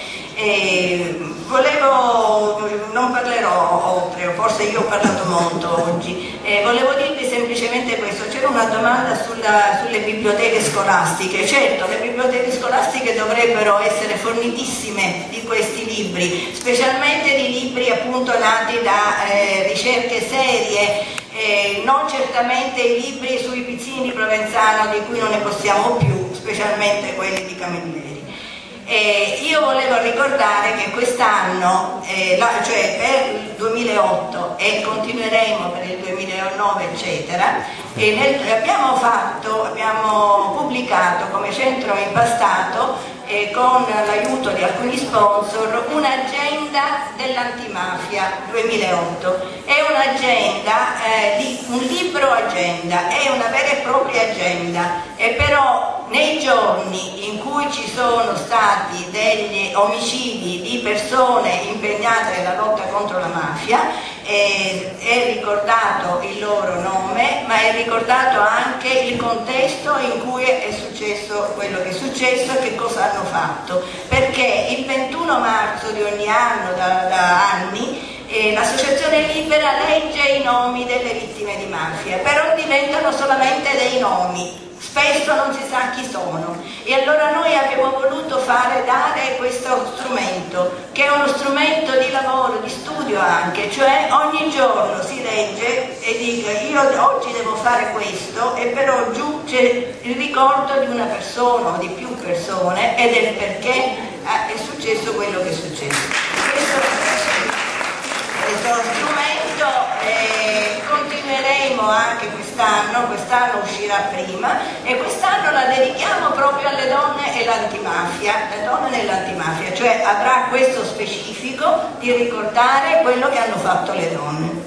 E volevo, non parlerò oltre, forse io ho parlato molto oggi, e volevo dirvi semplicemente questo. C'era una domanda sulla, sulle biblioteche scolastiche. Certo, le biblioteche scolastiche dovrebbero essere fornitissime di questi libri, specialmente di libri appunto nati da eh, ricerche serie, eh, non certamente i libri sui pizzini di Provenzano, di cui non ne possiamo più, specialmente quelli di Camilleri. Eh, io volevo ricordare che quest'anno, eh, cioè per il duemilaotto e continueremo per il duemilanove eccetera, e nel, abbiamo fatto, abbiamo pubblicato come centro impastato eh, con l'aiuto di alcuni sponsor un'agenda dell'antimafia duemilaotto. È un'agenda, eh, di, un libro agenda, è una vera e propria agenda, e però nei giorni in cui ci sono stati degli omicidi di persone impegnate nella lotta contro la mafia, eh, è ricordato il loro nome, ma è ricordato anche il contesto in cui è successo quello che è successo e che cosa hanno fatto, perché il ventuno marzo di ogni anno, da, da anni, Eh, l'associazione Libera legge i nomi delle vittime di mafia, però diventano solamente dei nomi, spesso non si sa chi sono, e allora noi abbiamo voluto fare dare questo strumento, che è uno strumento di lavoro, di studio anche, cioè ogni giorno si legge e dice io oggi devo fare questo, e però giù c'è il ricordo di una persona o di più persone e del perché è successo quello che è successo. Questo Questo strumento eh, continueremo anche quest'anno, quest'anno uscirà prima, e quest'anno la dedichiamo proprio alle donne e l'antimafia, le donne nell'antimafia, cioè avrà questo specifico di ricordare quello che hanno fatto le donne.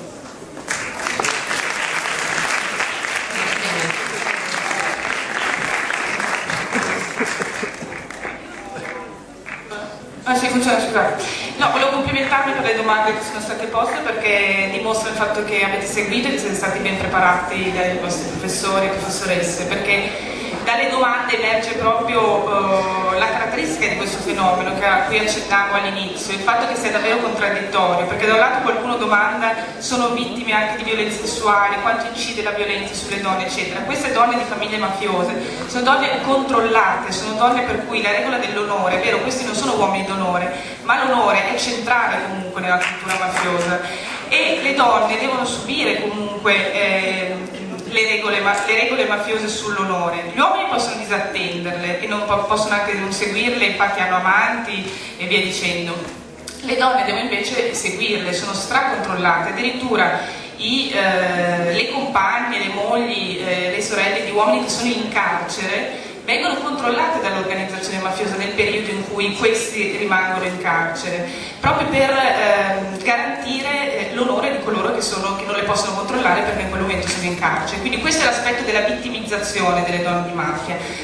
Ah, sì, funziona, scusate. No, volevo complimentarmi per le domande che sono state poste, perché dimostra il fatto che avete seguito e che siete stati ben preparati dai vostri professori e professoresse, perché dalle domande emerge proprio uh, la caratteristica di questo fenomeno che a cui accennavo all'inizio, il fatto che sia davvero contraddittorio, perché da un lato qualcuno domanda sono vittime anche di violenze sessuali, quanto incide la violenza sulle donne eccetera. Queste donne di famiglie mafiose sono donne controllate, sono donne per cui la regola dell'onore, è vero, questi non sono uomini d'onore, ma l'onore è centrale comunque nella cultura mafiosa, e le donne devono subire comunque eh, Le regole, le regole mafiose sull'onore. Gli uomini possono disattenderle e non po possono anche non seguirle, infatti hanno amanti e via dicendo. Le donne devono invece seguirle, sono stracontrollate, addirittura i, eh, le compagne, le mogli, eh, le sorelle di uomini che sono in carcere vengono controllate dall'organizzazione mafiosa nel periodo in cui questi rimangono in carcere, proprio per eh, garantire eh, l'onore di coloro che, sono, che non le possono controllare perché in quel momento sono in carcere. Quindi questo è l'aspetto della vittimizzazione delle donne di mafia. Dall'altro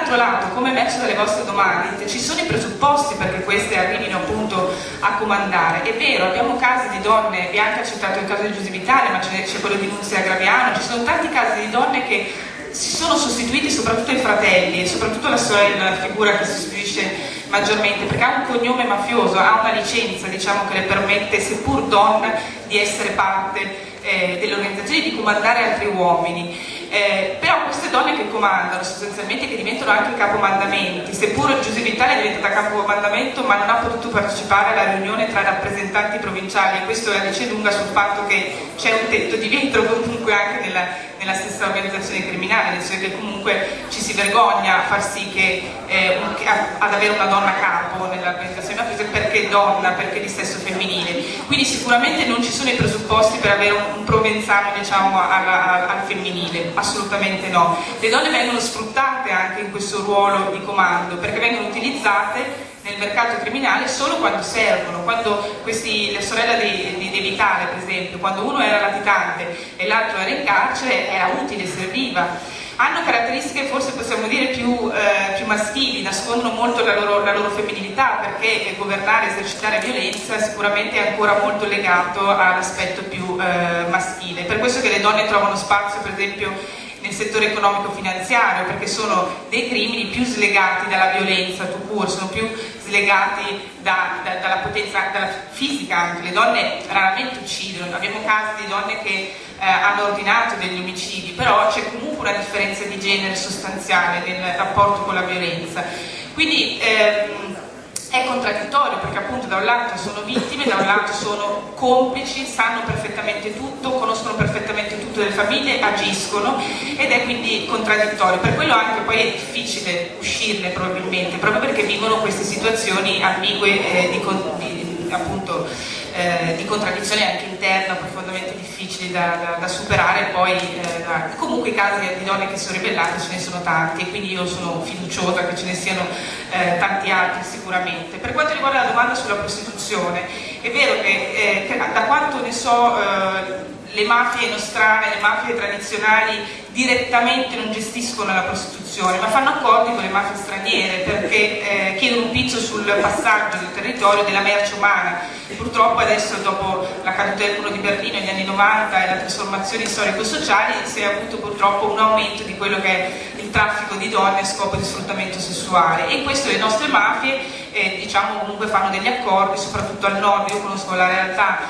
dall'altro lato, come emerso dalle vostre domande, ci sono i presupposti perché queste arrivino appunto a comandare. È vero, abbiamo casi di donne, Bianca ha citato il caso di Giuse Vitale, ma c'è quello di Nunzia Graviano, ci sono tanti casi di donne che si sono sostituiti, soprattutto ai fratelli, e soprattutto la sorella, la figura che si sostituisce maggiormente, perché ha un cognome mafioso, ha una licenza, diciamo, che le permette, seppur donna, di essere parte eh, dell'organizzazione, di comandare altri uomini. Eh, però queste donne che comandano sostanzialmente, che diventano anche capomandamenti, seppur Giuse Vitale è diventata capomandamento ma non ha potuto partecipare alla riunione tra rappresentanti provinciali, e questo la dice lunga sul fatto che c'è un tetto di vetro comunque anche nella, nella stessa organizzazione criminale, nel senso che comunque ci si vergogna a far sì che eh, un, a, ad avere una donna capo nell'organizzazione mafiosa perché donna, perché di sesso femminile. Quindi sicuramente non ci sono i presupposti per avere un, un provenzano, diciamo, al, al, al femminile. Assolutamente no. Le donne vengono sfruttate anche in questo ruolo di comando perché vengono utilizzate nel mercato criminale solo quando servono, quando questi, la sorella di, di, di Vitale per esempio, quando uno era latitante e l'altro era in carcere, era utile, serviva. Hanno caratteristiche forse possiamo dire più, eh, più maschili, nascondono molto la loro, la loro femminilità, perché governare, esercitare violenza sicuramente è ancora molto legato all'aspetto più eh, maschile. Per questo che le donne trovano spazio per esempio nel settore economico-finanziario, perché sono dei crimini più slegati dalla violenza tout court, sono più slegati da, da, dalla potenza, dalla fisica anche. Le donne raramente uccidono, abbiamo casi di donne che eh, hanno ordinato degli omicidi, però c'è comunque una differenza di genere sostanziale nel rapporto con la violenza. Quindi ehm, è contraddittorio perché appunto da un lato sono vittime, da un lato sono complici, sanno perfettamente tutto, conoscono perfettamente tutto delle famiglie, agiscono, ed è quindi contraddittorio. Per quello anche poi è difficile uscirne probabilmente, proprio perché vivono queste situazioni ambigue eh, di, di, appunto, eh, di contraddizione anche interna, profondamente difficili da, da, da superare. Poi eh, da... comunque i casi di donne che sono ribellate ce ne sono tanti, e quindi io sono fiduciosa che ce ne siano eh, tanti altri sicuramente. Per quanto riguarda la domanda sulla prostituzione, è vero che, eh, che da quanto ne so eh, le mafie nostrane, le mafie tradizionali direttamente non gestiscono la prostituzione, ma fanno accordi con le mafie straniere perché eh, chiedono un pizzo sul passaggio del territorio della merce umana. E purtroppo adesso, dopo la caduta del muro di Berlino negli anni novanta e la trasformazione storico-sociali, si è avuto purtroppo un aumento di quello che è il traffico di donne a scopo di sfruttamento sessuale, e in questo le nostre mafie eh, diciamo comunque fanno degli accordi, soprattutto al nord. Io conosco la realtà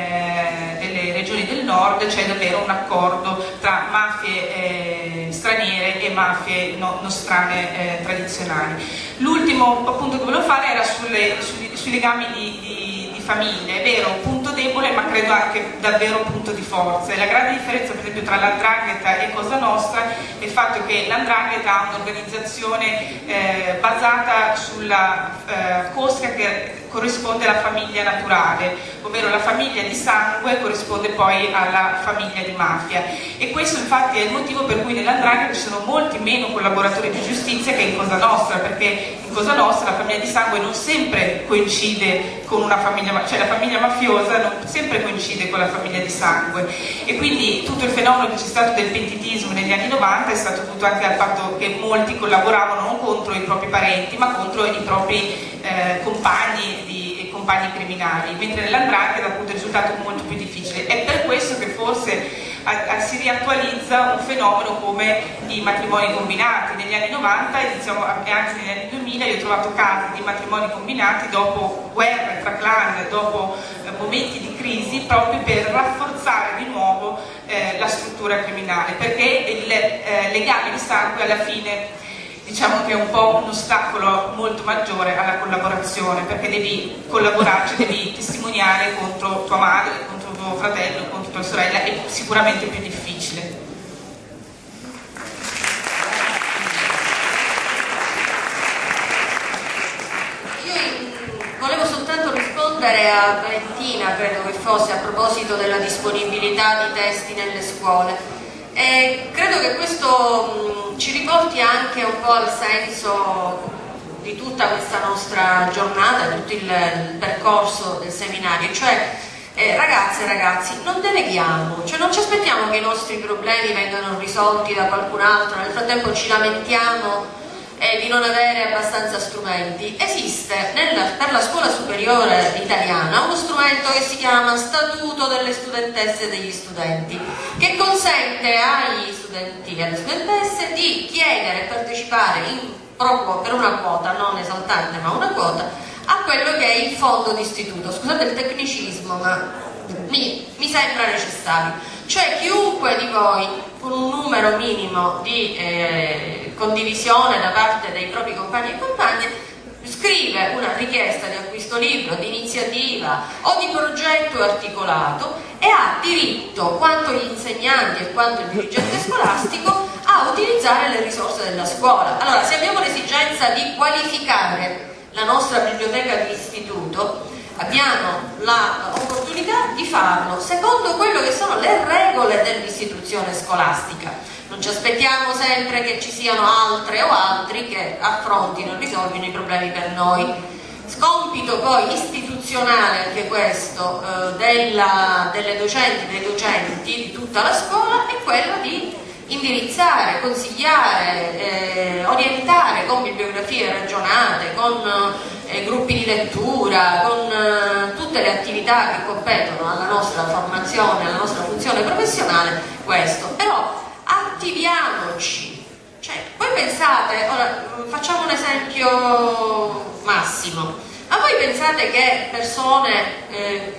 eh, delle regioni del nord, c'è davvero un accordo tra mafie eh, straniere e mafie no, nostrane eh, tradizionali. L'ultimo appunto che volevo fare era sulle, sui, sui legami di, di, di famiglia. È vero, un punto debole, ma credo anche davvero un punto di forza. E la grande differenza per esempio tra l'Andrangheta e Cosa Nostra è il fatto che l'Andrangheta ha un'organizzazione eh, basata sulla eh, cosca che corrisponde alla famiglia naturale, ovvero la famiglia di sangue corrisponde poi alla famiglia di mafia, e questo infatti è il motivo per cui nell'Andrangheta ci sono molti meno collaboratori di giustizia che in Cosa Nostra, perché in Cosa Nostra la famiglia di sangue non sempre coincide con una famiglia, cioè la famiglia mafiosa non sempre coincide con la famiglia di sangue, e quindi tutto il fenomeno che c'è stato del pentitismo negli anni novanta è stato dovuto anche al fatto che molti collaboravano non contro i propri parenti ma contro i propri eh, compagni di compagni criminali, mentre nell'Andrangheta appunto il risultato è molto più difficile. È per questo che forse a, a, si riattualizza un fenomeno come i matrimoni combinati. Negli anni novanta iniziamo, e anche negli anni duemila io ho trovato casi di matrimoni combinati dopo guerre tra clan, dopo eh, momenti di crisi, proprio per rafforzare di nuovo eh, la struttura criminale, perché il eh, legame di sangue alla fine diciamo che è un po' un ostacolo molto maggiore alla collaborazione, perché devi collaborarci, devi testimoniare contro tua madre, contro tuo fratello, contro tua sorella, è sicuramente più difficile. Io volevo soltanto rispondere a Valentina, credo che fosse, a proposito della disponibilità di testi nelle scuole. E credo che questo mh, ci riporti anche un po' al senso di tutta questa nostra giornata, di tutto il, il percorso del seminario, cioè eh, ragazze e ragazzi, non deleghiamo, cioè non ci aspettiamo che i nostri problemi vengano risolti da qualcun altro, nel frattempo ci lamentiamo e di non avere abbastanza strumenti. Esiste nella, per la scuola superiore italiana uno strumento che si chiama Statuto delle studentesse e degli studenti, che consente agli studenti e alle studentesse di chiedere e partecipare in, proprio per una quota, non esaltante ma una quota, a quello che è il fondo d'istituto. Scusate il tecnicismo, ma mi, mi sembra necessario. Cioè chiunque di voi con un numero minimo di eh, condivisione da parte dei propri compagni e compagne scrive una richiesta di acquisto libro, di iniziativa o di progetto articolato e ha diritto, quanto gli insegnanti e quanto il dirigente scolastico, a utilizzare le risorse della scuola. Allora, se abbiamo l'esigenza di qualificare la nostra biblioteca di istituto, abbiamo l'opportunità di farlo secondo quello che sono le regole dell'istituzione scolastica. Non ci aspettiamo sempre che ci siano altre o altri che affrontino e risolvino i problemi per noi. Scompito poi istituzionale anche questo eh, della, delle docenti, dei docenti di tutta la scuola è quello di indirizzare, consigliare, eh, orientare con bibliografie ragionate, con eh, gruppi di lettura, con eh, tutte le attività che competono alla nostra formazione, alla nostra funzione professionale, questo. Però attiviamoci, cioè, voi pensate, ora facciamo un esempio massimo, ma voi pensate che persone eh,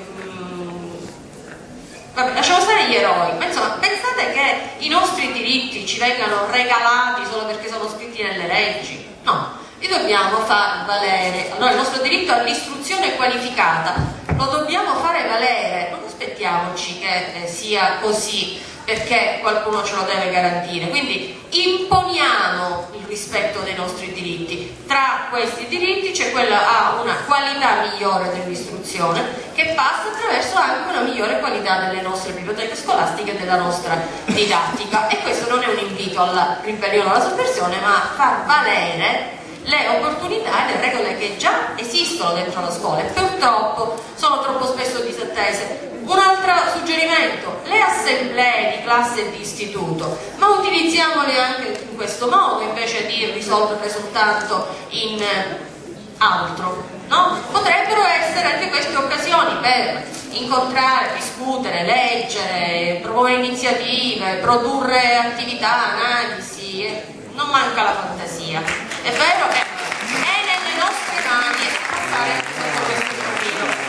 Vabbè, lasciamo stare gli eroi, ma insomma, pensate che i nostri diritti ci vengano regalati solo perché sono scritti nelle leggi? No, li dobbiamo far valere. Allora il nostro diritto all'istruzione qualificata lo dobbiamo fare valere, non aspettiamoci che eh, sia così perché qualcuno ce lo deve garantire. Quindi imponiamo il rispetto dei nostri diritti. Tra questi diritti c'è quella a una qualità migliore dell'istruzione, che passa attraverso anche una migliore qualità delle nostre biblioteche scolastiche e della nostra didattica. E questo non è un invito alla ribellione o alla sovversione, ma a far valere le opportunità e le regole che già esistono dentro la scuola e purtroppo sono troppo spesso disattese. Un altro suggerimento: le assemblee di classe e di istituto, ma utilizziamole anche in questo modo invece di risolverle soltanto in altro, no? Potrebbero essere anche queste occasioni per incontrare, discutere, leggere, promuovere iniziative, produrre attività, analisi, eh, non manca la fantasia. È vero che è nelle nostre mani fare tutto questo profilo.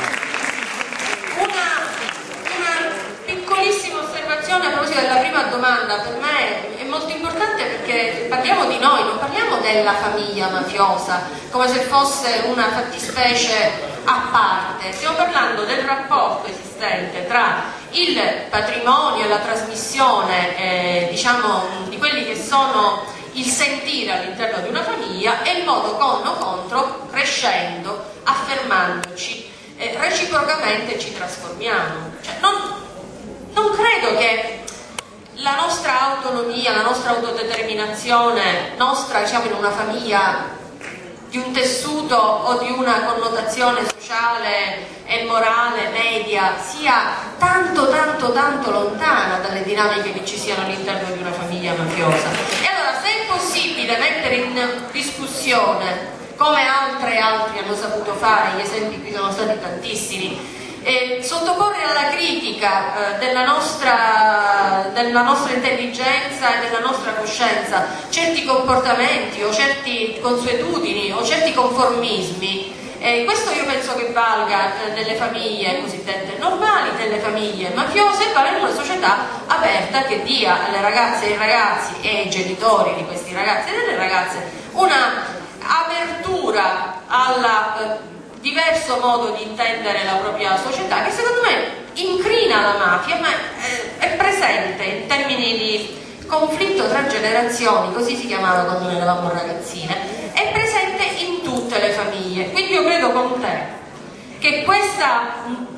Una, una piccolissima osservazione a proposito della prima domanda, per me è molto importante perché parliamo di noi, non parliamo della famiglia mafiosa come se fosse una fattispecie a parte, stiamo parlando del rapporto esistente tra il patrimonio e la trasmissione eh, diciamo di quelli che sono il sentire all'interno di una famiglia e il modo con o contro, crescendo, affermandoci, eh, reciprocamente ci trasformiamo. Cioè, non, non credo che la nostra autonomia, la nostra autodeterminazione, nostra diciamo in una famiglia di un tessuto o di una connotazione sociale e morale media sia tanto tanto tanto lontana dalle dinamiche che ci siano all'interno di una famiglia mafiosa. E allora, se è possibile mettere in discussione, come altre e altri hanno saputo fare, gli esempi qui sono stati tantissimi, e sottoporre alla critica eh, della, nostra, della nostra intelligenza e della nostra coscienza certi comportamenti o certe consuetudini o certi conformismi, eh, questo io penso che valga eh, nelle famiglie cosiddette normali, nelle famiglie mafiose, e vale in una società aperta che dia alle ragazze e ai ragazzi e ai genitori di questi ragazzi e delle ragazze una apertura alla eh, diverso modo di intendere la propria società, che secondo me incrina la mafia, ma è presente in termini di conflitto tra generazioni, così si chiamava quando noi eravamo ragazzine, è presente in tutte le famiglie. Quindi io credo con te che questa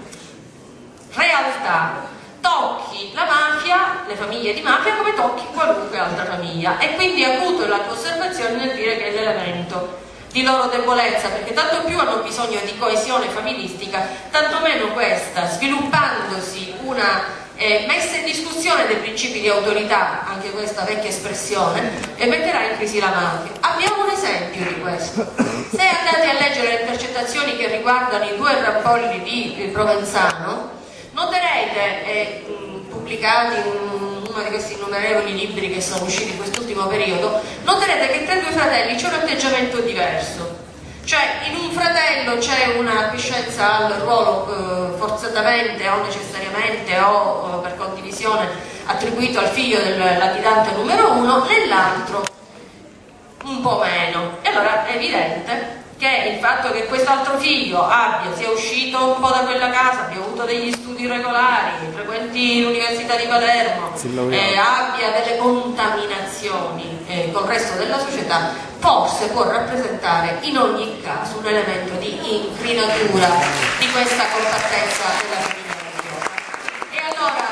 realtà tocchi la mafia, le famiglie di mafia, come tocchi qualunque altra famiglia, e quindi acuto la tua osservazione nel dire che è l'elemento di loro debolezza, perché tanto più hanno bisogno di coesione familistica, tanto meno questa, sviluppandosi una eh, messa in discussione dei principi di autorità, anche questa vecchia espressione, e metterà in crisi la mafia. Abbiamo un esempio di questo. Se andate a leggere le intercettazioni che riguardano i due rampolli di Provenzano, noterete, eh, pubblicati in uno di questi innumerevoli libri che sono usciti in quest'ultimo periodo, noterete che tra i due fratelli c'è un atteggiamento diverso. Cioè, in un fratello c'è una acquiescenza al ruolo eh, forzatamente o necessariamente o eh, per condivisione attribuito al figlio del latitante numero uno, nell'altro un po' meno. E allora è evidente che il fatto che quest'altro figlio abbia, sia uscito un po' da quella casa, abbia avuto degli studi regolari, frequenti l'Università di Palermo, eh, abbia delle contaminazioni eh, col resto della società, forse può rappresentare in ogni caso un elemento di incrinatura di questa compattezza della famiglia. E allora,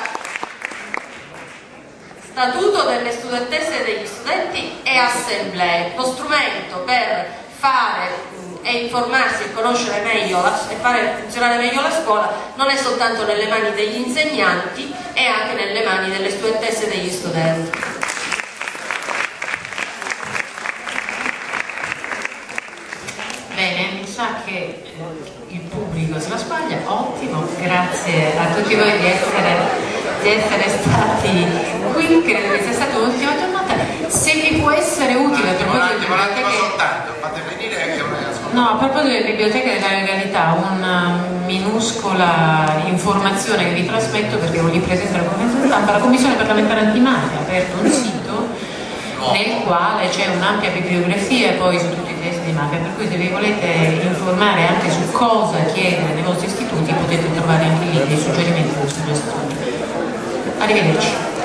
statuto delle studentesse e degli studenti e assemblee, lo strumento per fare e informarsi e conoscere meglio la, e fare funzionare meglio la scuola non è soltanto nelle mani degli insegnanti, è anche nelle mani delle studentesse e degli studenti. Bene, mi sa che il pubblico se la spaglia, ottimo, grazie a tutti voi di essere, di essere stati qui, credo che sia stata un'ultima giornata. Se vi può essere utile a proposito di biblioteche... No, a proposito delle biblioteche della legalità, una minuscola informazione che vi trasmetto perché ho lì presente la conferenza stampa. La Commissione parlamentare antimafia ha aperto un sito nel quale c'è un'ampia bibliografia poi su tutti i testi di mafia, per cui se vi volete informare anche su cosa chiedere nei vostri istituti potete trovare anche lì dei suggerimenti e delle suggestioni. Arrivederci.